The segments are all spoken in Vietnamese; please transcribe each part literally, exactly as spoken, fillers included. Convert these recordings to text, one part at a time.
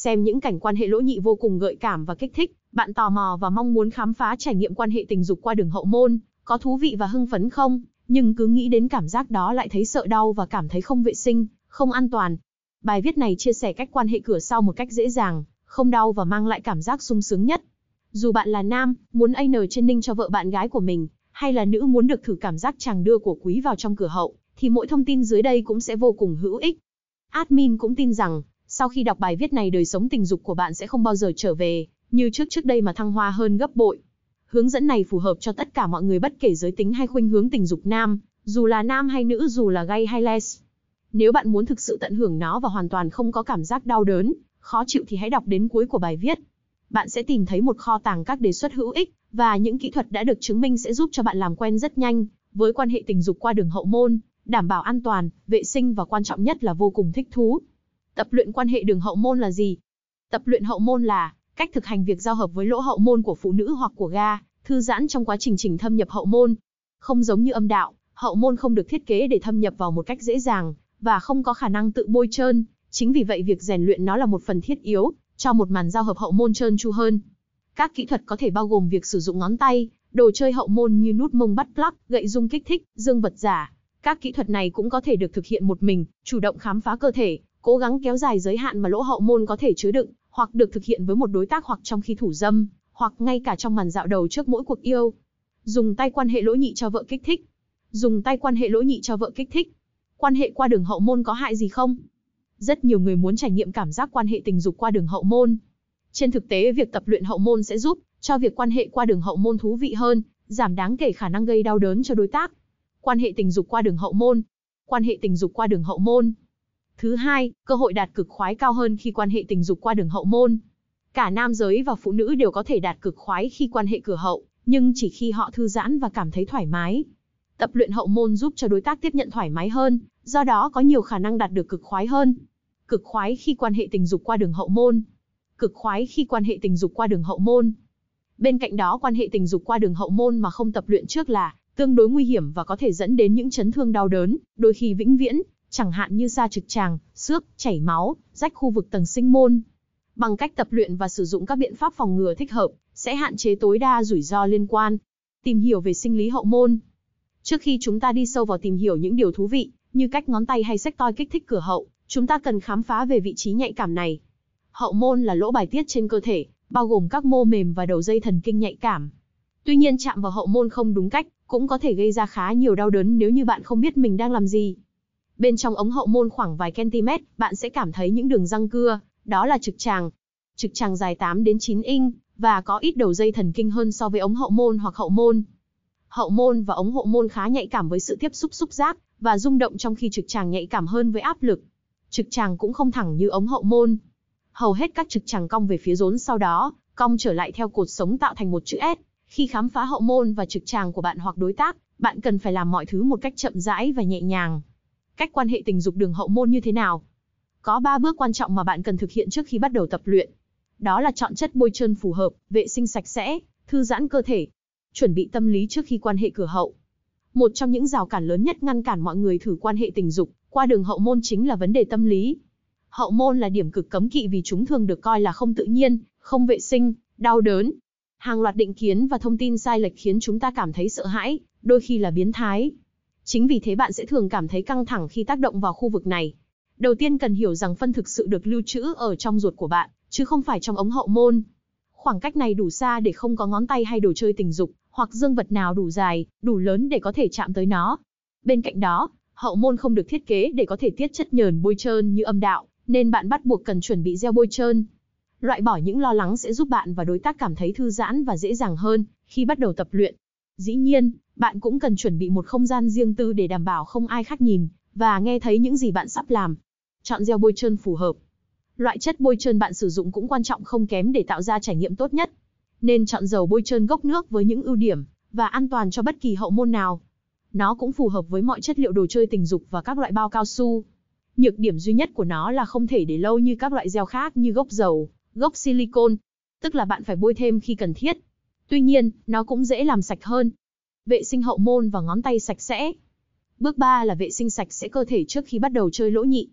xem những cảnh quan hệ lỗ nhị vô cùng gợi cảm và kích thích, bạn tò mò và mong muốn khám phá trải nghiệm quan hệ tình dục qua đường hậu môn, có thú vị và hưng phấn không? Nhưng cứ nghĩ đến cảm giác đó lại thấy sợ đau và cảm thấy không vệ sinh, không an toàn. Bài viết này chia sẻ cách quan hệ cửa sau một cách dễ dàng, không đau và mang lại cảm giác sung sướng nhất. Dù bạn là nam, muốn an training cho vợ bạn gái của mình, hay là nữ muốn được thử cảm giác chàng đưa của quý vào trong cửa hậu, thì mỗi thông tin dưới đây cũng sẽ vô cùng hữu ích. Admin cũng tin rằng, sau khi đọc bài viết này đời sống tình dục của bạn sẽ không bao giờ trở về như trước trước đây mà thăng hoa hơn gấp bội. Hướng dẫn này phù hợp cho tất cả mọi người bất kể giới tính hay khuynh hướng tình dục nam, dù là nam hay nữ, dù là gay hay les. Nếu bạn muốn thực sự tận hưởng nó và hoàn toàn không có cảm giác đau đớn, khó chịu thì hãy đọc đến cuối của bài viết. Bạn sẽ tìm thấy một kho tàng các đề xuất hữu ích và những kỹ thuật đã được chứng minh sẽ giúp cho bạn làm quen rất nhanh với quan hệ tình dục qua đường hậu môn, đảm bảo an toàn, vệ sinh và quan trọng nhất là vô cùng thích thú. Tập luyện quan hệ đường hậu môn là gì? Tập luyện hậu môn là cách thực hành việc giao hợp với lỗ hậu môn của phụ nữ hoặc của ga, thư giãn trong quá trình trình thâm nhập hậu môn. Không giống như âm đạo, hậu môn không được thiết kế để thâm nhập vào một cách dễ dàng và không có khả năng tự bôi trơn. Chính vì vậy việc rèn luyện nó là một phần thiết yếu cho một màn giao hợp hậu môn trơn tru hơn. Các kỹ thuật có thể bao gồm việc sử dụng ngón tay, đồ chơi hậu môn như nút mông butt plug, gậy rung kích thích, dương vật giả. Các kỹ thuật này cũng có thể được thực hiện một mình, chủ động khám phá cơ thể, cố gắng kéo dài giới hạn mà lỗ hậu môn có thể chứa đựng, hoặc được thực hiện với một đối tác hoặc trong khi thủ dâm, hoặc ngay cả trong màn dạo đầu trước mỗi cuộc yêu. Dùng tay quan hệ lỗ nhị cho vợ kích thích. Dùng tay quan hệ lỗ nhị cho vợ kích thích. Quan hệ qua đường hậu môn có hại gì không? Rất nhiều người muốn trải nghiệm cảm giác quan hệ tình dục qua đường hậu môn. Trên thực tế, việc tập luyện hậu môn sẽ giúp cho việc quan hệ qua đường hậu môn thú vị hơn, giảm đáng kể khả năng gây đau đớn cho đối tác. Quan hệ tình dục qua đường hậu môn. Quan hệ tình dục qua đường hậu môn. Thứ hai, cơ hội đạt cực khoái cao hơn khi quan hệ tình dục qua đường hậu môn. Cả nam giới và phụ nữ đều có thể đạt cực khoái khi quan hệ cửa hậu, nhưng chỉ khi họ thư giãn và cảm thấy thoải mái. Tập luyện hậu môn giúp cho đối tác tiếp nhận thoải mái hơn, do đó có nhiều khả năng đạt được cực khoái hơn. Cực khoái khi quan hệ tình dục qua đường hậu môn. Cực khoái khi quan hệ tình dục qua đường hậu môn. Bên cạnh đó, quan hệ tình dục qua đường hậu môn mà không tập luyện trước là tương đối nguy hiểm và có thể dẫn đến những chấn thương đau đớn, đôi khi vĩnh viễn, chẳng hạn như sa trực tràng, xước, chảy máu, rách khu vực tầng sinh môn. Bằng cách tập luyện và sử dụng các biện pháp phòng ngừa thích hợp, sẽ hạn chế tối đa rủi ro liên quan. Tìm hiểu về sinh lý hậu môn. Trước khi chúng ta đi sâu vào tìm hiểu những điều thú vị, như cách ngón tay hay xách toi kích thích cửa hậu, chúng ta cần khám phá về vị trí nhạy cảm này. Hậu môn là lỗ bài tiết trên cơ thể, bao gồm các mô mềm và đầu dây thần kinh nhạy cảm. Tuy nhiên, chạm vào hậu môn không đúng cách, cũng có thể gây ra khá nhiều đau đớn nếu như bạn không biết mình đang làm gì. Bên trong ống hậu môn khoảng vài cm, bạn sẽ cảm thấy những đường răng cưa, đó là trực tràng. Trực tràng dài tám đến chín inch, và có ít đầu dây thần kinh hơn so với ống hậu môn hoặc hậu môn. Hậu môn và ống hậu môn khá nhạy cảm với sự tiếp xúc xúc giác, và rung động trong khi trực tràng nhạy cảm hơn với áp lực. Trực tràng cũng không thẳng như ống hậu môn. Hầu hết các trực tràng cong về phía rốn sau đó, cong trở lại theo cột sống tạo thành một chữ S. Khi khám phá hậu môn và trực tràng của bạn hoặc đối tác, bạn cần phải làm mọi thứ một cách chậm rãi và nhẹ nhàng. Cách quan hệ tình dục đường hậu môn như thế nào? Có ba bước quan trọng mà bạn cần thực hiện trước khi bắt đầu tập luyện. Đó là chọn chất bôi trơn phù hợp, vệ sinh sạch sẽ, thư giãn cơ thể, chuẩn bị tâm lý trước khi quan hệ cửa hậu. Một trong những rào cản lớn nhất ngăn cản mọi người thử quan hệ tình dục qua đường hậu môn chính là vấn đề tâm lý. Hậu môn là điểm cực cấm kỵ vì chúng thường được coi là không tự nhiên, không vệ sinh, đau đớn. Hàng loạt định kiến và thông tin sai lệch khiến chúng ta cảm thấy sợ hãi, đôi khi là biến thái. Chính vì thế bạn sẽ thường cảm thấy căng thẳng khi tác động vào khu vực này. Đầu tiên cần hiểu rằng phân thực sự được lưu trữ ở trong ruột của bạn, chứ không phải trong ống hậu môn. Khoảng cách này đủ xa để không có ngón tay hay đồ chơi tình dục, hoặc dương vật nào đủ dài, đủ lớn để có thể chạm tới nó. Bên cạnh đó, hậu môn không được thiết kế để có thể tiết chất nhờn bôi trơn như âm đạo, nên bạn bắt buộc cần chuẩn bị gel bôi trơn. Loại bỏ những lo lắng sẽ giúp bạn và đối tác cảm thấy thư giãn và dễ dàng hơn khi bắt đầu tập luyện. Dĩ nhiên, bạn cũng cần chuẩn bị một không gian riêng tư để đảm bảo không ai khác nhìn và nghe thấy những gì bạn sắp làm. Chọn gel bôi trơn phù hợp. Loại chất bôi trơn bạn sử dụng cũng quan trọng không kém để tạo ra trải nghiệm tốt nhất. Nên chọn dầu bôi trơn gốc nước với những ưu điểm và an toàn cho bất kỳ hậu môn nào. Nó cũng phù hợp với mọi chất liệu đồ chơi tình dục và các loại bao cao su. Nhược điểm duy nhất của nó là không thể để lâu như các loại gel khác như gốc dầu, gốc silicone, tức là bạn phải bôi thêm khi cần thiết. Tuy nhiên, nó cũng dễ làm sạch hơn. Vệ sinh hậu môn và ngón tay sạch sẽ. Bước ba là vệ sinh sạch sẽ cơ thể trước khi bắt đầu chơi lỗ nhị.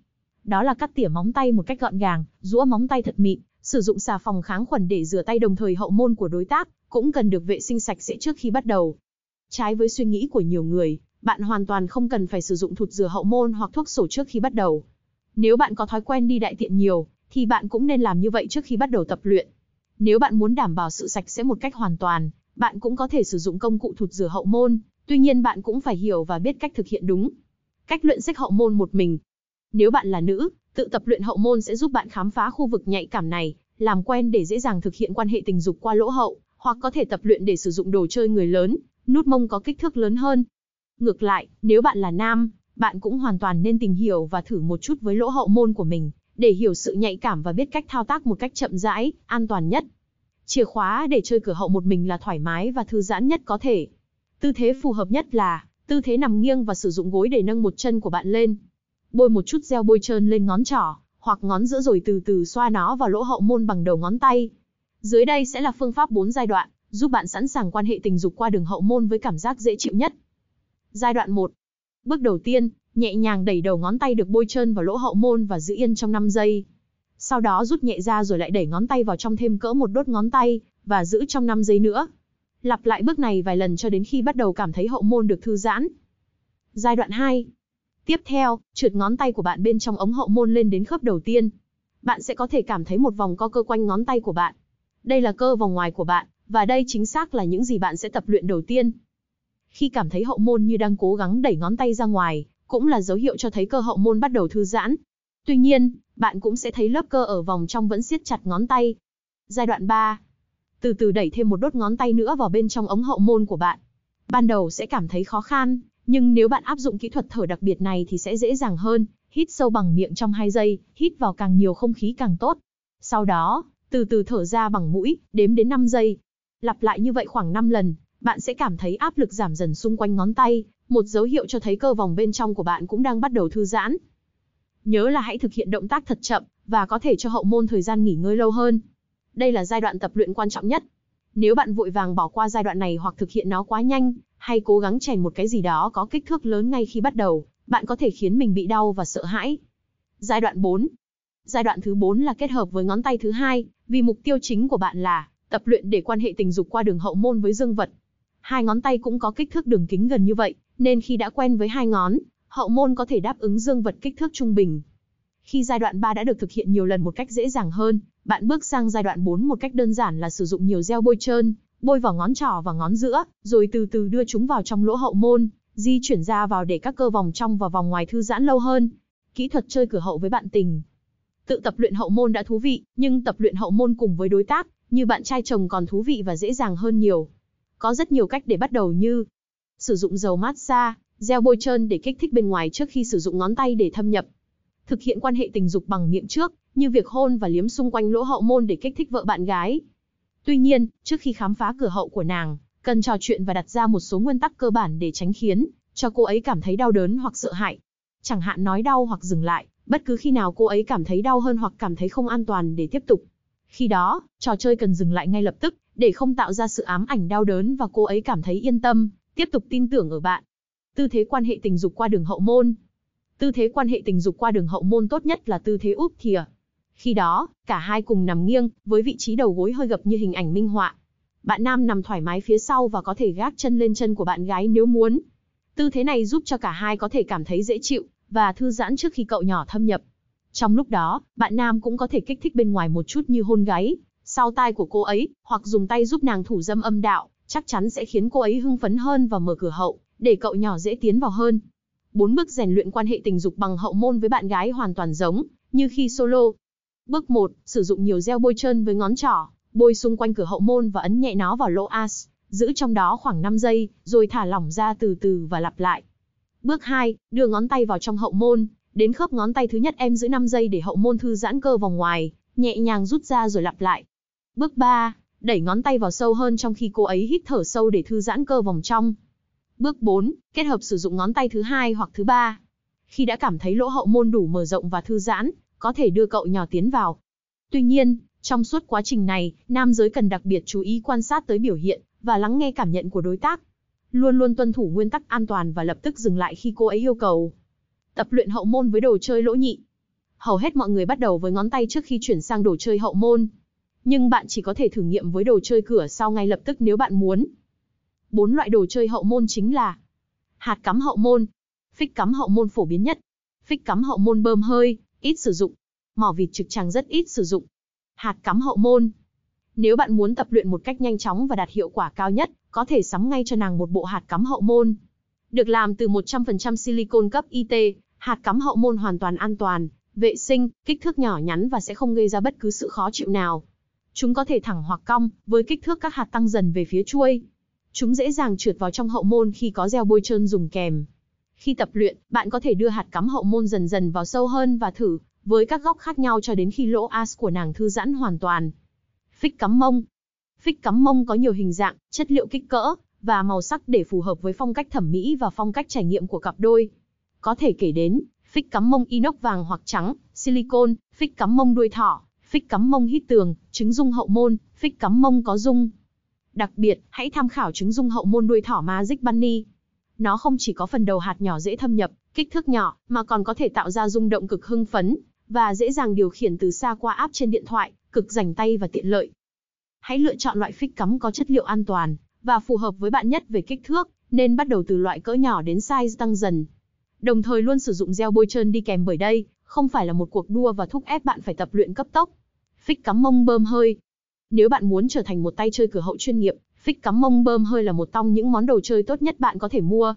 đó là cắt tỉa móng tay một cách gọn gàng, giũa móng tay thật mịn, sử dụng xà phòng kháng khuẩn để rửa tay, đồng thời hậu môn của đối tác cũng cần được vệ sinh sạch sẽ trước khi bắt đầu. Trái với suy nghĩ của nhiều người, bạn hoàn toàn không cần phải sử dụng thụt rửa hậu môn hoặc thuốc sổ trước khi bắt đầu. Nếu bạn có thói quen đi đại tiện nhiều, thì bạn cũng nên làm như vậy trước khi bắt đầu tập luyện. Nếu bạn muốn đảm bảo sự sạch sẽ một cách hoàn toàn, bạn cũng có thể sử dụng công cụ thụt rửa hậu môn, tuy nhiên bạn cũng phải hiểu và biết cách thực hiện đúng. Cách luyện xếch hậu môn một mình. Nếu bạn là nữ, tự tập luyện hậu môn sẽ giúp bạn khám phá khu vực nhạy cảm này, làm quen để dễ dàng thực hiện quan hệ tình dục qua lỗ hậu, hoặc có thể tập luyện để sử dụng đồ chơi người lớn, nút mông có kích thước lớn hơn. Ngược lại, nếu bạn là nam, bạn cũng hoàn toàn nên tìm hiểu và thử một chút với lỗ hậu môn của mình, để hiểu sự nhạy cảm và biết cách thao tác một cách chậm rãi, an toàn nhất. Chìa khóa để chơi cửa hậu một mình là thoải mái và thư giãn nhất có thể. Tư thế phù hợp nhất là tư thế nằm nghiêng và sử dụng gối để nâng một chân của bạn lên. Bôi một chút gel bôi trơn lên ngón trỏ hoặc ngón giữa rồi từ từ xoa nó vào lỗ hậu môn bằng đầu ngón tay. Dưới đây sẽ là phương pháp bốn giai đoạn, giúp bạn sẵn sàng quan hệ tình dục qua đường hậu môn với cảm giác dễ chịu nhất. Giai đoạn một. Bước đầu tiên, nhẹ nhàng đẩy đầu ngón tay được bôi trơn vào lỗ hậu môn và giữ yên trong năm giây. Sau đó rút nhẹ ra rồi lại đẩy ngón tay vào trong thêm cỡ một đốt ngón tay, và giữ trong năm giây nữa. Lặp lại bước này vài lần cho đến khi bắt đầu cảm thấy hậu môn được thư giãn. Giai đoạn hai. Tiếp theo, trượt ngón tay của bạn bên trong ống hậu môn lên đến khớp đầu tiên. Bạn sẽ có thể cảm thấy một vòng co cơ quanh ngón tay của bạn. Đây là cơ vòng ngoài của bạn, và đây chính xác là những gì bạn sẽ tập luyện đầu tiên. Khi cảm thấy hậu môn như đang cố gắng đẩy ngón tay ra ngoài, cũng là dấu hiệu cho thấy cơ hậu môn bắt đầu thư giãn. Tuy nhiên, bạn cũng sẽ thấy lớp cơ ở vòng trong vẫn siết chặt ngón tay. Giai đoạn ba. Từ từ đẩy thêm một đốt ngón tay nữa vào bên trong ống hậu môn của bạn. Ban đầu sẽ cảm thấy khó khăn, nhưng nếu bạn áp dụng kỹ thuật thở đặc biệt này thì sẽ dễ dàng hơn. Hít sâu bằng miệng trong hai giây, hít vào càng nhiều không khí càng tốt. Sau đó, từ từ thở ra bằng mũi, đếm đến năm giây. Lặp lại như vậy khoảng năm lần, bạn sẽ cảm thấy áp lực giảm dần xung quanh ngón tay, một dấu hiệu cho thấy cơ vòng bên trong của bạn cũng đang bắt đầu thư giãn. Nhớ là hãy thực hiện động tác thật chậm, và có thể cho hậu môn thời gian nghỉ ngơi lâu hơn. Đây là giai đoạn tập luyện quan trọng nhất. Nếu bạn vội vàng bỏ qua giai đoạn này hoặc thực hiện nó quá nhanh, hay cố gắng chèn một cái gì đó có kích thước lớn ngay khi bắt đầu, bạn có thể khiến mình bị đau và sợ hãi. Giai đoạn bốn. Giai đoạn thứ bốn là kết hợp với ngón tay thứ hai, vì mục tiêu chính của bạn là tập luyện để quan hệ tình dục qua đường hậu môn với dương vật. Hai ngón tay cũng có kích thước đường kính gần như vậy, nên khi đã quen với hai ngón, hậu môn có thể đáp ứng dương vật kích thước trung bình. Khi giai đoạn ba đã được thực hiện nhiều lần một cách dễ dàng hơn, bạn bước sang giai đoạn bốn một cách đơn giản là sử dụng nhiều gel bôi trơn, bôi vào ngón trỏ và ngón giữa, rồi từ từ đưa chúng vào trong lỗ hậu môn, di chuyển ra vào để các cơ vòng trong và vòng ngoài thư giãn lâu hơn. Kỹ thuật chơi cửa hậu với bạn tình. Tự tập luyện hậu môn đã thú vị, nhưng tập luyện hậu môn cùng với đối tác, như bạn trai chồng còn thú vị và dễ dàng hơn nhiều. Có rất nhiều cách để bắt đầu như sử dụng dầu massage, gel bôi trơn để kích thích bên ngoài trước khi sử dụng ngón tay để thâm nhập. Thực hiện quan hệ tình dục bằng miệng trước, như việc hôn và liếm xung quanh lỗ hậu môn để kích thích vợ bạn gái. Tuy nhiên, trước khi khám phá cửa hậu của nàng, cần trò chuyện và đặt ra một số nguyên tắc cơ bản để tránh khiến cho cô ấy cảm thấy đau đớn hoặc sợ hãi. Chẳng hạn nói đau hoặc dừng lại, bất cứ khi nào cô ấy cảm thấy đau hơn hoặc cảm thấy không an toàn để tiếp tục. Khi đó, trò chơi cần dừng lại ngay lập tức, để không tạo ra sự ám ảnh đau đớn và cô ấy cảm thấy yên tâm, tiếp tục tin tưởng ở bạn. Tư thế quan hệ tình dục qua đường hậu môn. Tư thế quan hệ tình dục qua đường hậu môn tốt nhất là tư thế úp thìa. Khi đó, cả hai cùng nằm nghiêng, với vị trí đầu gối hơi gập như hình ảnh minh họa. Bạn nam nằm thoải mái phía sau và có thể gác chân lên chân của bạn gái nếu muốn. Tư thế này giúp cho cả hai có thể cảm thấy dễ chịu và thư giãn trước khi cậu nhỏ thâm nhập. Trong lúc đó, bạn nam cũng có thể kích thích bên ngoài một chút như hôn gáy, sau tai của cô ấy, hoặc dùng tay giúp nàng thủ dâm âm đạo, chắc chắn sẽ khiến cô ấy hưng phấn hơn và mở cửa hậu, để cậu nhỏ dễ tiến vào hơn. Bốn bước rèn luyện quan hệ tình dục bằng hậu môn với bạn gái hoàn toàn giống như khi solo. Bước một, sử dụng nhiều gel bôi trơn với ngón trỏ, bôi xung quanh cửa hậu môn và ấn nhẹ nó vào lỗ as, giữ trong đó khoảng năm giây, rồi thả lỏng ra từ từ và lặp lại. Bước hai, đưa ngón tay vào trong hậu môn, đến khớp ngón tay thứ nhất em giữ năm giây để hậu môn thư giãn cơ vòng ngoài, nhẹ nhàng rút ra rồi lặp lại. Bước ba, đẩy ngón tay vào sâu hơn trong khi cô ấy hít thở sâu để thư giãn cơ vòng trong. Bước bốn, kết hợp sử dụng ngón tay thứ hai hoặc thứ ba. Khi đã cảm thấy lỗ hậu môn đủ mở rộng và thư giãn, có thể đưa cậu nhỏ tiến vào. Tuy nhiên, trong suốt quá trình này, nam giới cần đặc biệt chú ý quan sát tới biểu hiện và lắng nghe cảm nhận của đối tác. Luôn luôn tuân thủ nguyên tắc an toàn và lập tức dừng lại khi cô ấy yêu cầu. Tập luyện hậu môn với đồ chơi lỗ nhị. Hầu hết mọi người bắt đầu với ngón tay trước khi chuyển sang đồ chơi hậu môn. Nhưng bạn chỉ có thể thử nghiệm với đồ chơi cửa sau ngay lập tức nếu bạn muốn. Bốn loại đồ chơi hậu môn chính là hạt cắm hậu môn, phích cắm hậu môn phổ biến nhất, phích cắm hậu môn bơm hơi, ít sử dụng, mỏ vịt trực tràng rất ít sử dụng. Hạt cắm hậu môn. Nếu bạn muốn tập luyện một cách nhanh chóng và đạt hiệu quả cao nhất, có thể sắm ngay cho nàng một bộ hạt cắm hậu môn. Được làm từ một trăm phần trăm silicon cấp i tê, hạt cắm hậu môn hoàn toàn an toàn, vệ sinh, kích thước nhỏ nhắn và sẽ không gây ra bất cứ sự khó chịu nào. Chúng có thể thẳng hoặc cong, với kích thước các hạt tăng dần về phía chuôi. Chúng dễ dàng trượt vào trong hậu môn khi có gel bôi trơn dùng kèm. Khi tập luyện, bạn có thể đưa hạt cắm hậu môn dần dần vào sâu hơn và thử với các góc khác nhau cho đến khi lỗ as của nàng thư giãn hoàn toàn. Phích cắm mông. Phích cắm mông có nhiều hình dạng, chất liệu kích cỡ và màu sắc để phù hợp với phong cách thẩm mỹ và phong cách trải nghiệm của cặp đôi. Có thể kể đến phích cắm mông inox vàng hoặc trắng, silicon, phích cắm mông đuôi thỏ, phích cắm mông hít tường, trứng dung hậu môn, phích cắm mông có dung. Đặc biệt, hãy tham khảo trứng dung hậu môn đuôi thỏ Magic Bunny. Nó không chỉ có phần đầu hạt nhỏ dễ thâm nhập, kích thước nhỏ, mà còn có thể tạo ra rung động cực hưng phấn, và dễ dàng điều khiển từ xa qua app trên điện thoại, cực rảnh tay và tiện lợi. Hãy lựa chọn loại phích cắm có chất liệu an toàn, và phù hợp với bạn nhất về kích thước, nên bắt đầu từ loại cỡ nhỏ đến size tăng dần. Đồng thời luôn sử dụng gel bôi trơn đi kèm bởi đây, không phải là một cuộc đua và thúc ép bạn phải tập luyện cấp tốc. Phích cắm mông bơm hơi. Nếu bạn muốn trở thành một tay chơi cửa hậu chuyên nghiệp, phích cắm mông bơm hơi là một trong những món đồ chơi tốt nhất bạn có thể mua.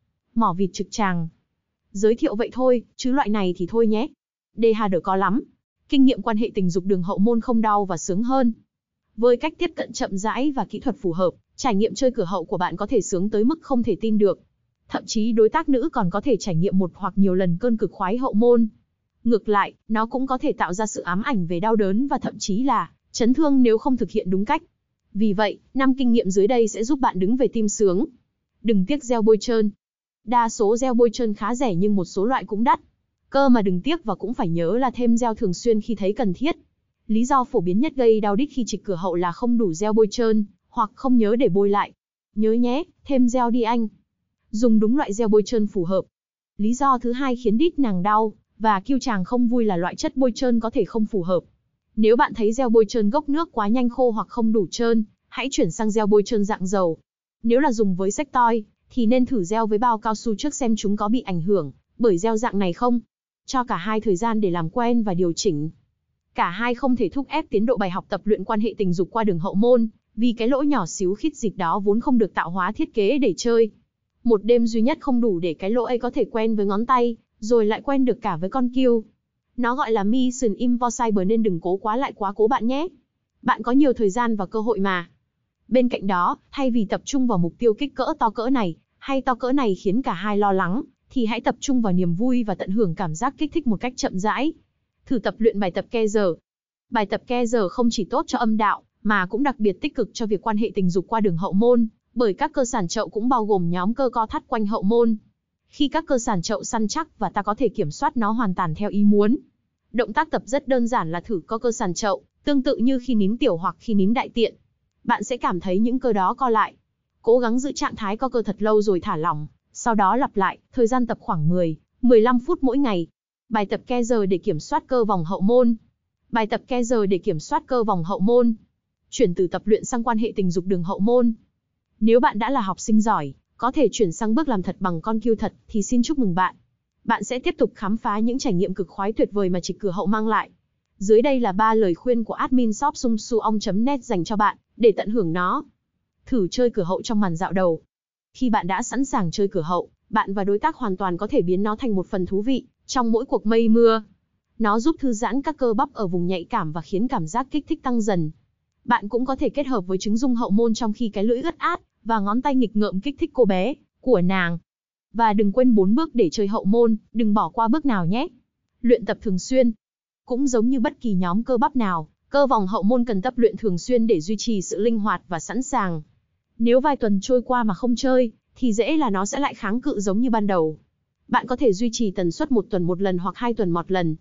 Mỏ vịt trực tràng. Giới thiệu vậy thôi, chứ loại này thì thôi nhé. đê hát đờ có lắm. Kinh nghiệm quan hệ tình dục đường hậu môn không đau và sướng hơn. Với cách tiếp cận chậm rãi và kỹ thuật phù hợp, trải nghiệm chơi cửa hậu của bạn có thể sướng tới mức không thể tin được. Thậm chí đối tác nữ còn có thể trải nghiệm một hoặc nhiều lần cơn cực khoái hậu môn. Ngược lại, nó cũng có thể tạo ra sự ám ảnh về đau đớn và thậm chí là chấn thương nếu không thực hiện đúng cách. Vì vậy, năm kinh nghiệm dưới đây sẽ giúp bạn đứng về tim sướng. Đừng tiếc gel bôi trơn. Đa số gel bôi trơn khá rẻ nhưng một số loại cũng đắt. Cơ mà đừng tiếc và cũng phải nhớ là thêm gel thường xuyên khi thấy cần thiết. Lý do phổ biến nhất gây đau đít khi trịch cửa hậu là không đủ gel bôi trơn, hoặc không nhớ để bôi lại. Nhớ nhé, thêm gel đi anh. Dùng đúng loại gel bôi trơn phù hợp. Lý do thứ hai khiến đít nàng đau và kêu chàng không vui là loại chất bôi trơn có thể không phù hợp. Nếu bạn thấy gel bôi trơn gốc nước quá nhanh khô hoặc không đủ trơn, hãy chuyển sang gel bôi trơn dạng dầu. Nếu là dùng với sex toy, thì nên thử gel với bao cao su trước xem chúng có bị ảnh hưởng bởi gel dạng này không. Cho cả hai thời gian để làm quen và điều chỉnh. Cả hai không thể thúc ép tiến độ bài học tập luyện quan hệ tình dục qua đường hậu môn, vì cái lỗ nhỏ xíu khít dịch đó vốn không được tạo hóa thiết kế để chơi. Một đêm duy nhất không đủ để cái lỗ ấy có thể quen với ngón tay, rồi lại quen được cả với con kiêu. Nó gọi là Mission Impossible nên đừng cố quá lại quá cố bạn nhé. Bạn có nhiều thời gian và cơ hội mà. Bên cạnh đó, thay vì tập trung vào mục tiêu kích cỡ to cỡ này, hay to cỡ này khiến cả hai lo lắng, thì hãy tập trung vào niềm vui và tận hưởng cảm giác kích thích một cách chậm rãi. Thử tập luyện bài tập Kegel. Bài tập Kegel không chỉ tốt cho âm đạo, mà cũng đặc biệt tích cực cho việc quan hệ tình dục qua đường hậu môn, bởi các cơ sản chậu cũng bao gồm nhóm cơ co thắt quanh hậu môn. Khi các cơ sản chậu săn chắc và ta có thể kiểm soát nó hoàn toàn theo ý muốn. Động tác tập rất đơn giản là thử co cơ sản chậu, tương tự như khi nín tiểu hoặc khi nín đại tiện. Bạn sẽ cảm thấy những cơ đó co lại. Cố gắng giữ trạng thái co cơ thật lâu rồi thả lỏng, sau đó lặp lại, thời gian tập khoảng mười đến mười lăm phút mỗi ngày. Bài tập Kegel để kiểm soát cơ vòng hậu môn. Bài tập Kegel để kiểm soát cơ vòng hậu môn. Chuyển từ tập luyện sang quan hệ tình dục đường hậu môn. Nếu bạn đã là học sinh giỏi, có thể chuyển sang bước làm thật bằng con kiêu thật, thì xin chúc mừng bạn. Bạn sẽ tiếp tục khám phá những trải nghiệm cực khoái tuyệt vời mà trịch cửa hậu mang lại. Dưới đây là ba lời khuyên của admin shop sung suong chấm net dành cho bạn, để tận hưởng nó. Thử chơi cửa hậu trong màn dạo đầu. Khi bạn đã sẵn sàng chơi cửa hậu, bạn và đối tác hoàn toàn có thể biến nó thành một phần thú vị trong mỗi cuộc mây mưa. Nó giúp thư giãn các cơ bắp ở vùng nhạy cảm và khiến cảm giác kích thích tăng dần. Bạn cũng có thể kết hợp với trứng dung hậu môn trong khi cái lưỡi ướt át và ngón tay nghịch ngợm kích thích cô bé của nàng. Và đừng quên bốn bước để chơi hậu môn, đừng bỏ qua bước nào nhé. Luyện tập thường xuyên. Cũng giống như bất kỳ nhóm cơ bắp nào, cơ vòng hậu môn cần tập luyện thường xuyên để duy trì sự linh hoạt và sẵn sàng. Nếu vài tuần trôi qua mà không chơi, thì dễ là nó sẽ lại kháng cự giống như ban đầu. Bạn có thể duy trì tần suất một tuần một lần hoặc hai tuần một lần.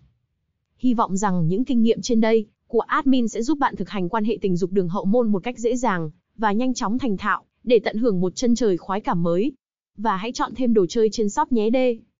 Hy vọng rằng những kinh nghiệm trên đây của admin sẽ giúp bạn thực hành quan hệ tình dục đường hậu môn một cách dễ dàng và nhanh chóng thành thạo để tận hưởng một chân trời khoái cảm mới. Và hãy chọn thêm đồ chơi trên shop nhé đê.